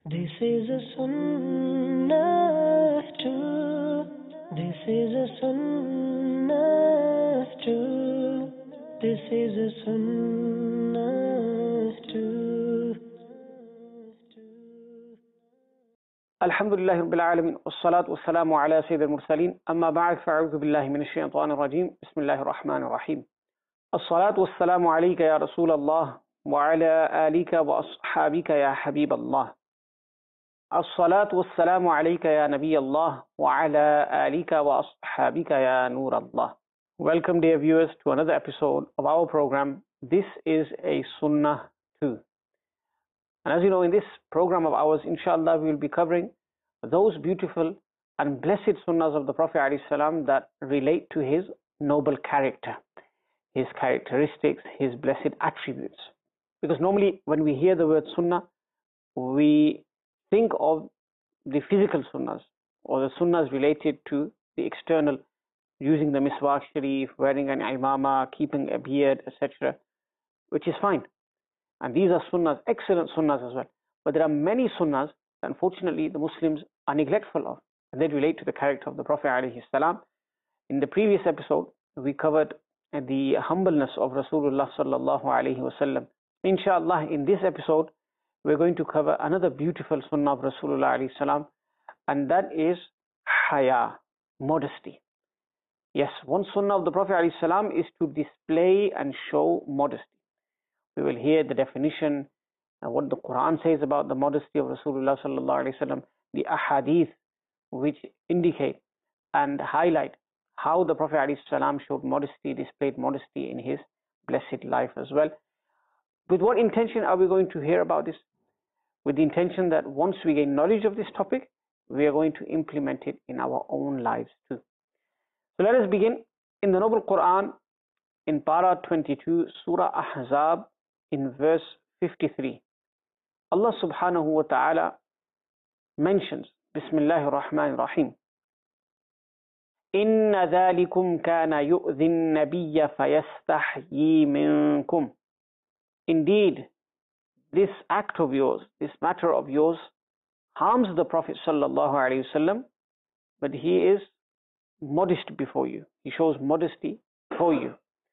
This is a sunnah too. This is a sunnah too. This is a sunnah too. Alhamdulillah Rabbil Alamin, wassalatu wassalamu ala Sayyid al-Mursaleen, amma ba'd, fa'udhu billahi min ash-shaytan ar-rajim, bismillahir rahmanir rahim. As-salatu wassalamu alayka ya Rasulallah, wa ala alika wa ashabika ya Habib Allah. As-salatu wassalamu alayka ya Nabi Allah, wa ala alika wa ashabika ya Nur Allah. Welcome dear viewers to another episode of our program, This is a Sunnah Too. And as you know, in this program of ours, inshallah, we will be covering those beautiful and blessed sunnahs of the Prophet ﷺ that relate to his noble character, his characteristics, his blessed attributes. Because normally when we hear the word sunnah, we think of the physical sunnahs or the sunnahs related to the external, using the miswak sharif, wearing an imama, keeping a beard, etc., which is fine. And these are sunnahs, excellent sunnahs as well. But there are many sunnahs that unfortunately the Muslims are neglectful of. And they relate to the character of the Prophet ﷺ. In the previous episode, we covered the humbleness of Rasulullah sallallahu alaihi wasallam. Inshallah, in this episode, we're going to cover another beautiful sunnah of Rasulullah alayhi salam, and that is haya, modesty. Yes, one sunnah of the Prophet alayhi salam is to display and show modesty. We will hear the definition, what the Quran says about the modesty of Rasulullah sallallahu alaihi wasallam, the ahadith which indicate and highlight how the Prophet alayhi salam showed modesty, displayed modesty in his blessed life as well. With what intention are we going to hear about this? With the intention that once we gain knowledge of this topic, we are going to implement it in our own lives too. So let us begin in the Noble Quran, in Para 22, Surah Ahzab, in verse 53. Allah subhanahu wa ta'ala mentions, Bismillahir Rahmanir Rahim, Inna dhalikum kana yu'dhi an-nabiyya fayastahyi minkum. Indeed, this act of yours, this matter of yours, harms the Prophet sallallahu alaihi wasallam, but he is modest before you. He shows modesty for you.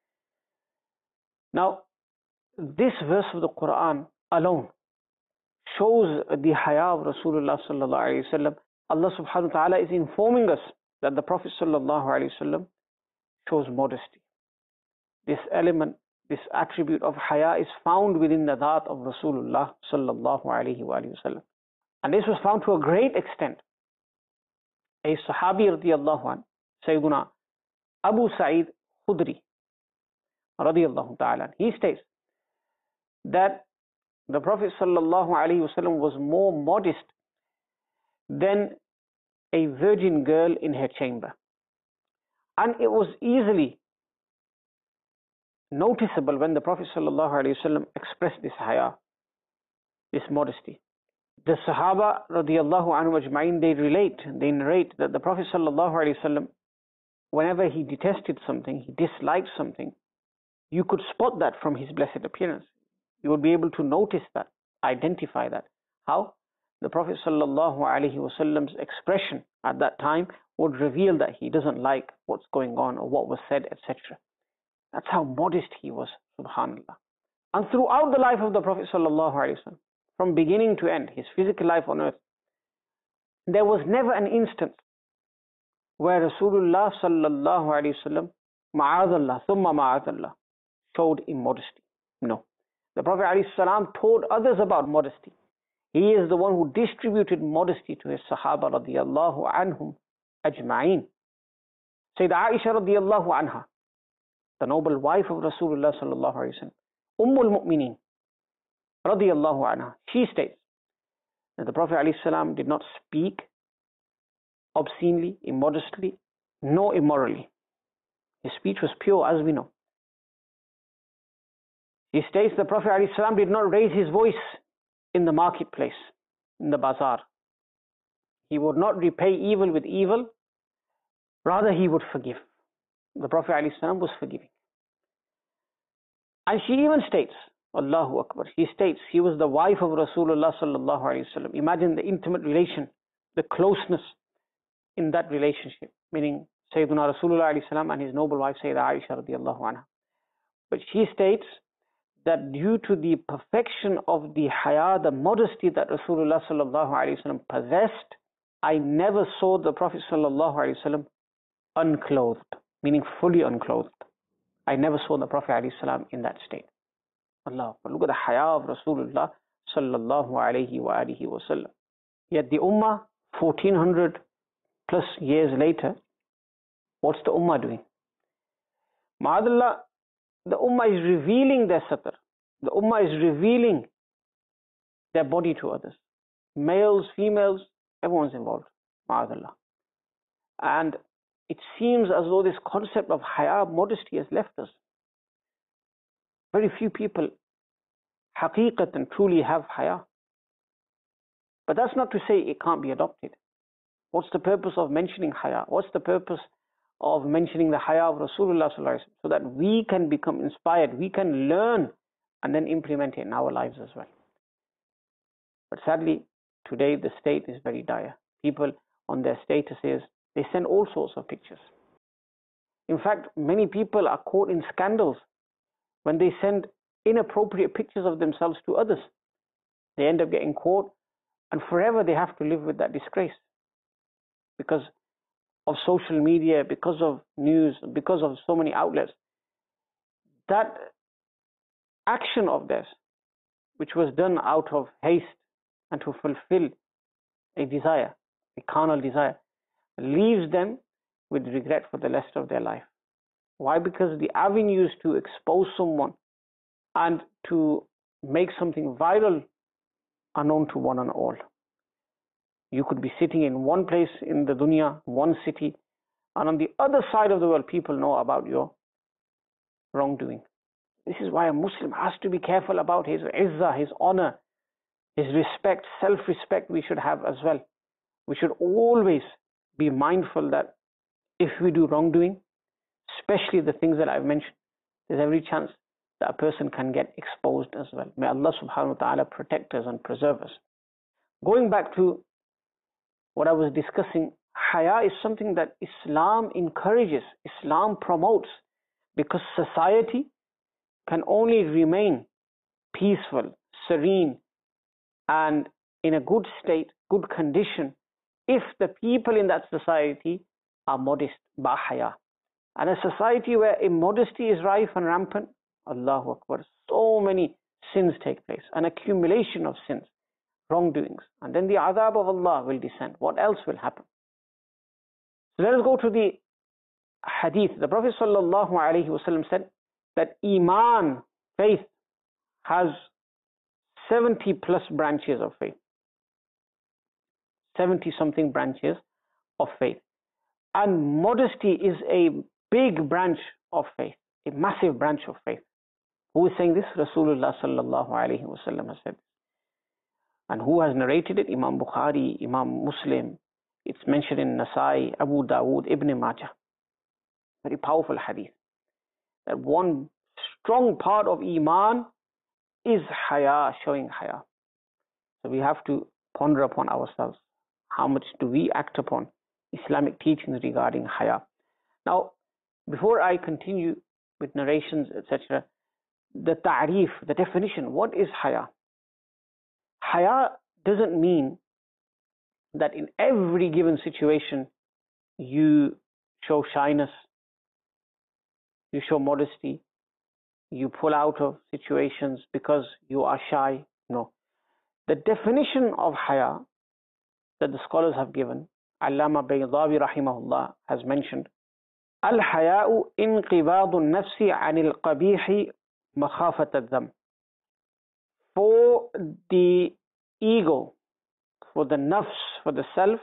Now, this verse of the Quran alone shows the haya of Rasulullah sallallahu alaihi wasallam. Allah subhanahu wa ta'ala is informing us that the Prophet sallallahu alaihi wasallam shows modesty. This element, this attribute of haya is found within the dhat of Rasulullah sallallahu alaihi wasallam. And this was found to a great extent. A Sahabi radiyallahu anhu, Sayyiduna Abu Sa'id Khudri radiyallahu ta'ala, he states that the Prophet sallallahu alaihi wasallam was more modest than a virgin girl in her chamber. And it was easily noticeable when the Prophet sallallahu alaihi wasallam expressed this haya, this modesty. The Sahaba radiyallahu anhu ajma'in, they narrate that the Prophet sallallahu alaihi wasallam, whenever he detested something, he disliked something, you could spot that from his blessed appearance. You would be able to notice that, identify that. How? The Prophet sallallahu alaihi wasallam's expression at that time would reveal that he doesn't like what's going on or what was said, etc. That's how modest he was, subhanallah. And throughout the life of the Prophet sallallahu alaihi wasallam, from beginning to end, his physical life on earth, there was never an instance where Rasulullah sallallahu alaihi wasallam, ma'adallah, thumma ma'adallah, showed immodesty. No. The Prophet ﷺ taught others about modesty. He is the one who distributed modesty to his Sahaba radiyallahu anhum ajma'in. Sayyidah Aisha radiyallahu anha, the noble wife of Rasulullah sallallahu alayhi wa sallam, Ummul Mu'mineen radiyallahu anha, she states that the Prophet ﷺ did not speak obscenely, immodestly, nor immorally. His speech was pure, as we know. He states the Prophet ﷺ did not raise his voice in the marketplace, in the bazaar. He would not repay evil with evil, rather he would forgive. The Prophet ﷺ was forgiving. And she even states, Allahu Akbar. He states he was the wife of Rasulullah sallallahu alaihi wasallam. Imagine the intimate relation, the closeness in that relationship, meaning Sayyidina Rasulullah alayhi salam and his noble wife Sayyidah Aisha radiallahu anha. But she states that due to the perfection of the haya, the modesty that Rasulullah sallallahu alaihi wasallam possessed, I never saw the Prophet sallallahu alaihi wasallam unclothed, meaning fully unclothed. I never saw the Prophet alayhi salam in that state. Allah, look at the haya of Rasulullah sallallahu alaihi wa alihi wasallam. Yet the ummah, 1400 plus years later, what's the ummah doing? Ma'adallah, the ummah is revealing their satr. The ummah is revealing their body to others. Males, females, everyone's involved. Ma'adallah. And it seems as though this concept of haya, modesty, has left us. Very few people, haqiqatan, truly have haya. But that's not to say it can't be adopted. What's the purpose of mentioning haya? What's the purpose of mentioning the haya of Rasulullah sallallahu alaihi wasallam? So that we can become inspired, we can learn and then implement it in our lives as well. But sadly, today the state is very dire. People on their statuses, they send all sorts of pictures. In fact, many people are caught in scandals when they send inappropriate pictures of themselves to others. They end up getting caught and forever they have to live with that disgrace. Because of social media, because of news, because of so many outlets. That action of theirs, which was done out of haste and to fulfill a desire, a carnal desire, leaves them with regret for the rest of their life. Why? Because the avenues to expose someone and to make something viral are known to one and all. You could be sitting in one place in the dunya, one city, and on the other side of the world, people know about your wrongdoing. This is why a Muslim has to be careful about his izzah, his honor, his respect, self-respect we should have as well. We should always be mindful that if we do wrongdoing, especially the things that I've mentioned, there's every chance that a person can get exposed as well. May Allah subhanahu wa ta'ala protect us and preserve us. Going back to what I was discussing, haya is something that Islam encourages, Islam promotes, because society can only remain peaceful, serene, and in a good state, good condition, if the people in that society are modest, ba haya. And a society where immodesty is rife and rampant, Allahu Akbar, so many sins take place, an accumulation of sins, wrongdoings, and then the adhab of Allah will descend. What else will happen? So let us go to the hadith. The Prophet sallallahu alaihi wasallam said that Iman, faith, has 70 plus branches of faith. 70 something branches of faith. And modesty is a big branch of faith, a massive branch of faith. Who is saying this? Rasulullah sallallahu alaihi wasallam has said. And who has narrated it? Imam Bukhari, Imam Muslim. It's mentioned in Nasai, Abu Dawood, Ibn Majah. Very powerful hadith. That one strong part of Iman is haya, showing haya. So we have to ponder upon ourselves. How much do we act upon Islamic teachings regarding haya? Now, before I continue with narrations, etc., the ta'rif, the definition, what is haya? Haya doesn't mean that in every given situation you show shyness, you show modesty, you pull out of situations because you are shy. No. The definition of haya that the scholars have given, Allama Baydawi rahimahullah has mentioned, Al-haya'u inqibadu nafsi anil qabihi makhafat al-dham. For the ego, for the nafs, for the self,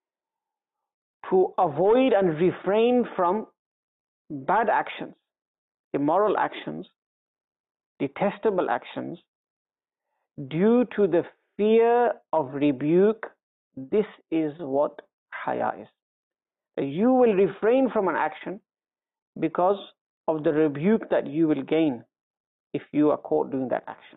to avoid and refrain from bad actions, immoral actions, detestable actions, due to the fear of rebuke. This is what haya is. You will refrain from an action because of the rebuke that you will gain if you are caught doing that action.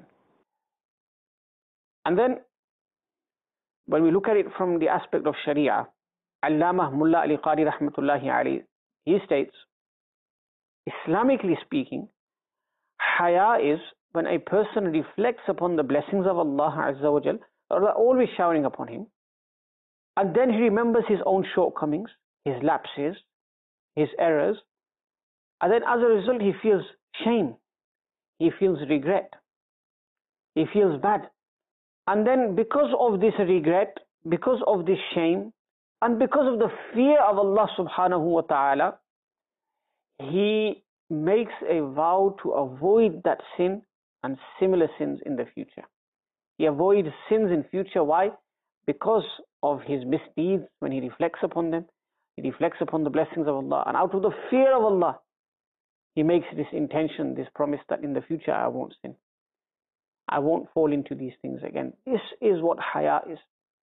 And then when we look at it from the aspect of Sharia, Allamah Mullah Ali Qari Rahmatullahi Alayhi, he states, Islamically speaking, haya is when a person reflects upon the blessings of Allah Azza wa Jal, or always showering upon him, and then he remembers his own shortcomings, his lapses, his errors, and then as a result he feels shame, he feels regret, he feels bad. And then because of this regret, because of this shame, and because of the fear of Allah subhanahu wa ta'ala, he makes a vow to avoid that sin and similar sins in the future. He avoids sins in future. Why? Because of his misdeeds. When he reflects upon them, he reflects upon the blessings of Allah, and out of the fear of Allah, he makes this intention, this promise that in the future I won't sin, I won't fall into these things again. This is what haya is.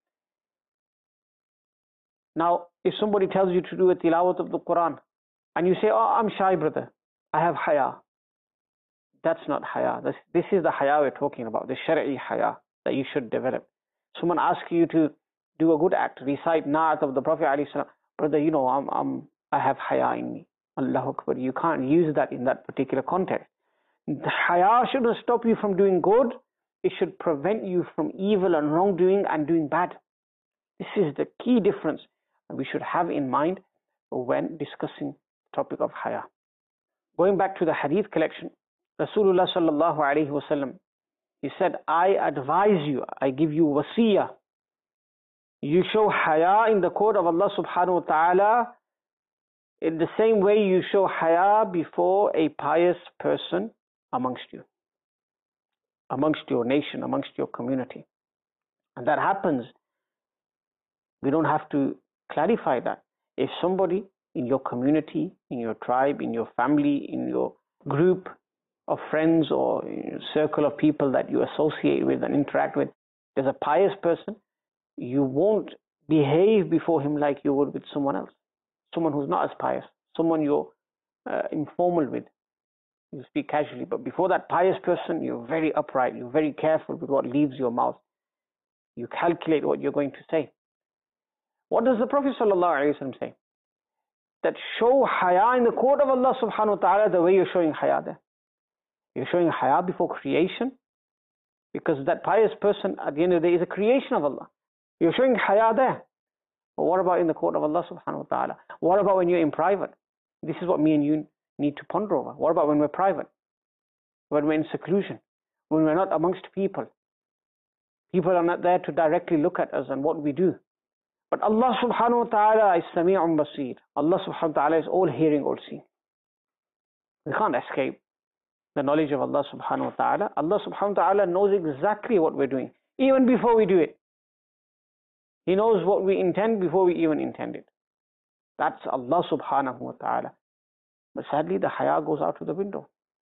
Now, if somebody tells you to do a tilawat of the Quran, and you say, oh, I'm shy, brother, I have haya. That's not haya. This is the haya we're talking about, the shari'i haya that you should develop. Someone asks you to do a good act, recite na'at of the Prophet ﷺ, brother, you know, I have haya in me. Allahu Akbar. You can't use that in that particular context. The haya shouldn't stop you from doing good. It should prevent you from evil and wrongdoing and doing bad. This is the key difference we should have in mind when discussing the topic of haya. Going back to the hadith collection, Rasulullah sallallahu alayhi wasallam, he said, I advise you, I give you wasiyah. You show haya in the court of Allah subhanahu wa ta'ala in the same way you show haya before a pious person amongst you, amongst your nation, amongst your community. And that happens, we don't have to clarify that. If somebody in your community, in your tribe, in your family, in your group of friends or circle of people that you associate with and interact with, there's a pious person, you won't behave before him like you would with someone else, someone who's not as pious, someone you're informal with. You speak casually, but before that pious person, you're very upright, you're very careful with what leaves your mouth. You calculate what you're going to say. What does the Prophet ﷺ say? That show haya in the court of Allah subhanahu wa ta'ala the way you're showing haya there. You're showing haya before creation, because that pious person at the end of the day is a creation of Allah. You're showing haya there. But what about in the court of Allah subhanahu wa ta'ala? What about when you're in private? This is what me and you need to ponder over. What about when we're private? When we're in seclusion? When we're not amongst people? People are not there to directly look at us and what we do. But Allah subhanahu wa ta'ala is Sami'un Basir. Allah subhanahu wa ta'ala is all hearing, all seeing. We can't escape the knowledge of Allah subhanahu wa ta'ala. Allah subhanahu wa ta'ala knows exactly what we're doing, even before we do it. He knows what we intend before we even intend it. That's Allah subhanahu wa ta'ala. But sadly, the haya goes out of the window.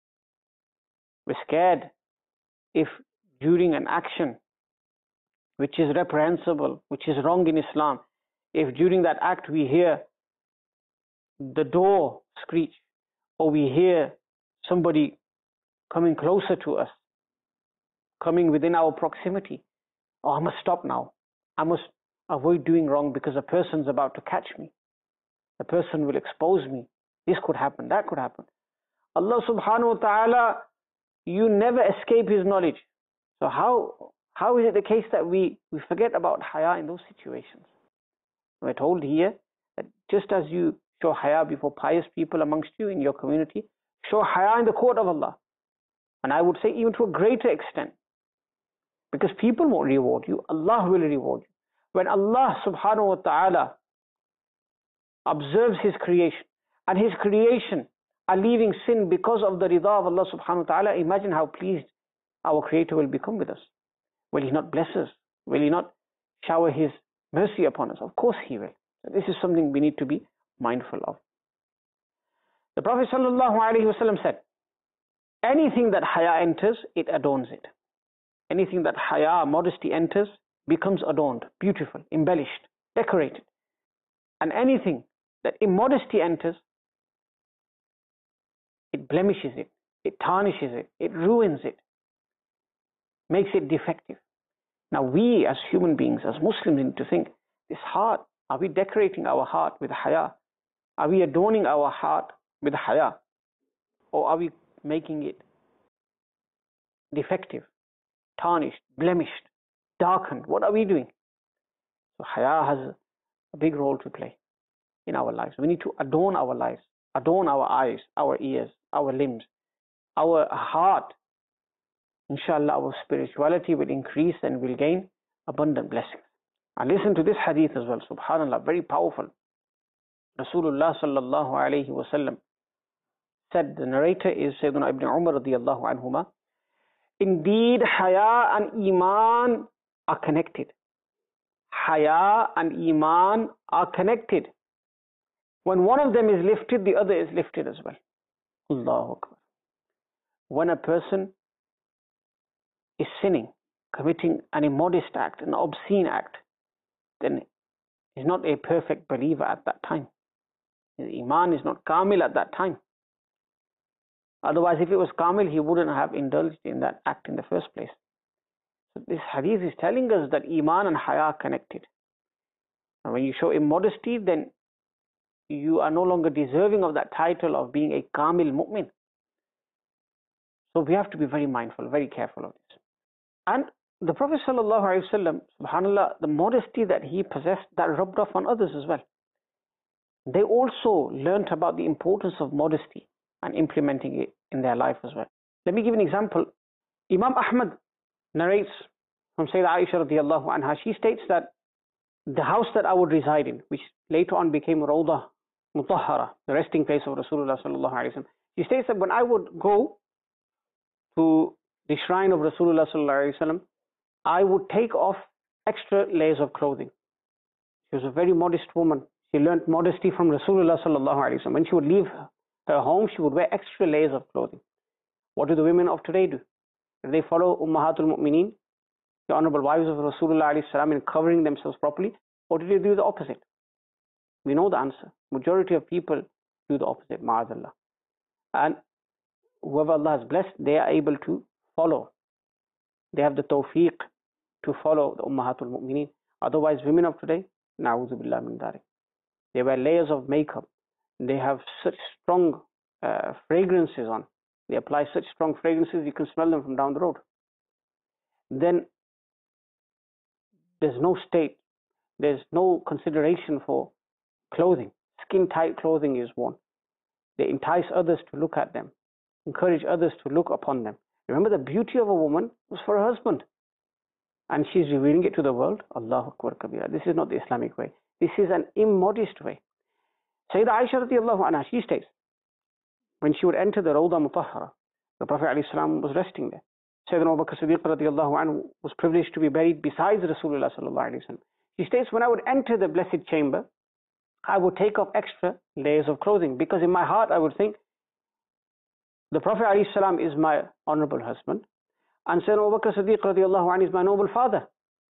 We're scared if during an action which is reprehensible, which is wrong in Islam, if during that act we hear the door screech, or we hear somebody coming closer to us, coming within our proximity, oh, I must stop now. I must avoid doing wrong because a person's about to catch me. The person will expose me. This could happen, that could happen. Allah subhanahu wa ta'ala, you never escape His knowledge. So how is it the case that we forget about haya in those situations? We're told here that just as you show haya before pious people amongst you in your community, show haya in the court of Allah. And I would say even to a greater extent. Because people won't reward you, Allah will reward you. When Allah subhanahu wa ta'ala observes His creation, and His creation are leaving sin because of the rida of Allah subhanahu wa ta'ala, imagine how pleased our Creator will become with us. Will He not bless us? Will He not shower His mercy upon us? Of course He will. This is something we need to be mindful of. The Prophet sallallahu alaihi wasallam said, anything that haya enters, it adorns it. Anything that haya, modesty enters, becomes adorned, beautiful, embellished, decorated. And anything that immodesty enters, it blemishes it, it tarnishes it, it ruins it, makes it defective. Now we as human beings, as Muslims, need to think, this heart, are we decorating our heart with haya? Are we adorning our heart with haya? Or are we making it defective, tarnished, blemished, darkened? What are we doing? So haya has a big role to play in our lives. We need to adorn our lives, adorn our eyes, our ears, our limbs, our heart. Inshallah, our spirituality will increase and will gain abundant blessings. And listen to this hadith as well, subhanallah, very powerful. Rasulullah sallallahu alayhi wa sallam said, the narrator is Sayyidina Ibn Umar radiyallahu anhuma, indeed haya and iman are connected. Haya and iman are connected. When one of them is lifted, the other is lifted as well. Allahu Akbar. When a person is sinning, committing an immodest act, an obscene act, then he's not a perfect believer at that time. His iman is not kamil at that time. Otherwise, if it was kamil, he wouldn't have indulged in that act in the first place. So this hadith is telling us that iman and haya are connected. And when you show immodesty, then you are no longer deserving of that title of being a kamil mu'min. So we have to be very mindful, very careful of this. And the Prophet ﷺ, subhanallah, the modesty that he possessed, that rubbed off on others as well. They also learnt about the importance of modesty and implementing it in their life as well. Let me give an example. Imam Ahmad narrates from Sayyidah Aisha radiallahu anha. She states that the house that I would reside in, which later on became Rawdah Mutahhara, the resting place of Rasulullah sallallahu alaihi wasallam. She states that when I would go to the shrine of Rasulullah sallallahu alaihi wasallam, I would take off extra layers of clothing. She was a very modest woman. She learnt modesty from Rasulullah sallallahu alaihi wasallam. When she would leave her home, she would wear extra layers of clothing. What do the women of today do? Do they follow Ummahatul Mu'mineen, the honorable wives of Rasulullah alayhi salam, in covering themselves properly, or do they do the opposite? We know the answer. Majority of people do the opposite, ma'azallah. And whoever Allah has blessed, they are able to follow. They have the tawfiq to follow the Ummahatul Mu'mineen. Otherwise, women of today, na'udhu billah min dhalik. They wear layers of makeup. They have such strong fragrances on. They apply such strong fragrances, you can smell them from down the road. Then there's no state, there's no consideration for clothing. Skin-tight clothing is worn. They entice others to look at them, encourage others to look upon them. Remember, the beauty of a woman was for her husband, and she's revealing it to the world. Allahu Akbar kabira. This is not the Islamic way. This is an immodest way. Sayyidah Aisha radiallahu anha, she states, when she would enter the Rawdah Mutahhara, the Prophet ﷺ was resting there. Sayyidina Abu Bakr Siddiq radiallahu anhu was privileged to be buried besides Rasulullah sallallahu alaihi wasallam. She states, when I would enter the blessed chamber, I would take off extra layers of clothing, because in my heart I would think, the Prophet ﷺ is my honorable husband, and Sayyidina Abu Bakr Siddiq radiallahu anhu is my noble father.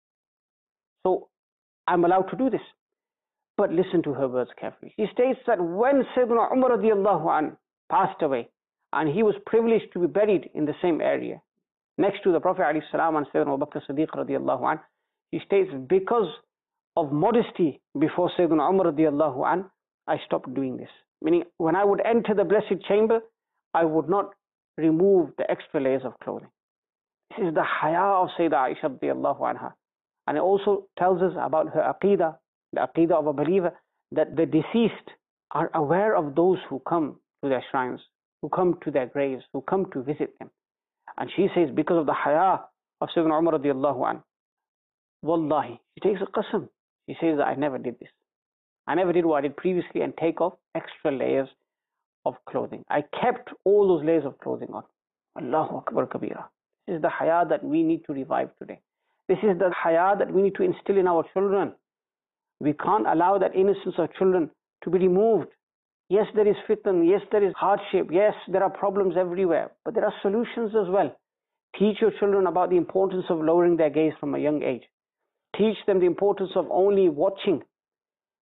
So I'm allowed to do this. But listen to her words carefully. She states that when Sayyidina Umar radiallahu anhu passed away, and he was privileged to be buried in the same area, next to the Prophet ﷺ and Sayyidina Abu Bakr Siddiq radiallahu anhu, he states, because of modesty before Sayyidina Umar radiallahu anhu, I stopped doing this. Meaning, when I would enter the blessed chamber, I would not remove the extra layers of clothing. This is the haya of Sayyidah Aisha radiallahu anha. And it also tells us about her aqidah, the aqidah of a believer, that the deceased are aware of those who come to their shrines, who come to their graves, who come to visit them. And she says, because of the haya of Sayyidina Umar radiallahu anhu, wallahi, she takes a qasam. She says that I never did this. I never did what I did previously and take off extra layers of clothing. I kept all those layers of clothing on. Allahu Akbar kabira. This is the haya that we need to revive today. This is the haya that we need to instill in our children. We can't allow that innocence of children to be removed. Yes, there is fitan. Yes, there is hardship. Yes, there are problems everywhere. But there are solutions as well. Teach your children about the importance of lowering their gaze from a young age. Teach them the importance of only watching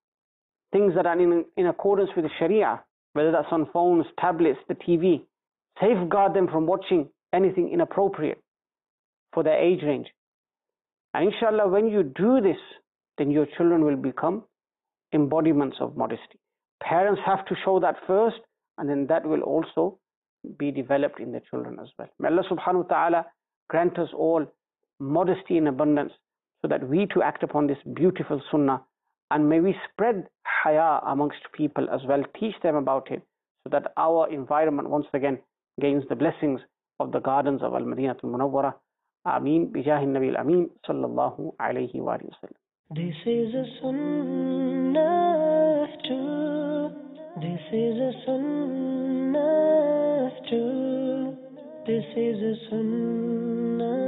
things that are in accordance with the Sharia, whether that's on phones, tablets, the TV. safeguard them from watching anything inappropriate for their age range. And inshallah, when you do this, then your children will become embodiments of modesty. Parents have to show that first, and then that will also be developed in the children as well. May Allah subhanahu wa ta'ala grant us all modesty in abundance, so that we too act upon this beautiful sunnah, and may we spread haya amongst people as well, teach them about it, so that our environment once again gains the blessings of the gardens of Al-Madinatul Munawwara. Ameen bijahi Nabi al-Ameen sallallahu alayhi wa sallam. This is a sunnah too. This is a sunnah too. This is a sunnah.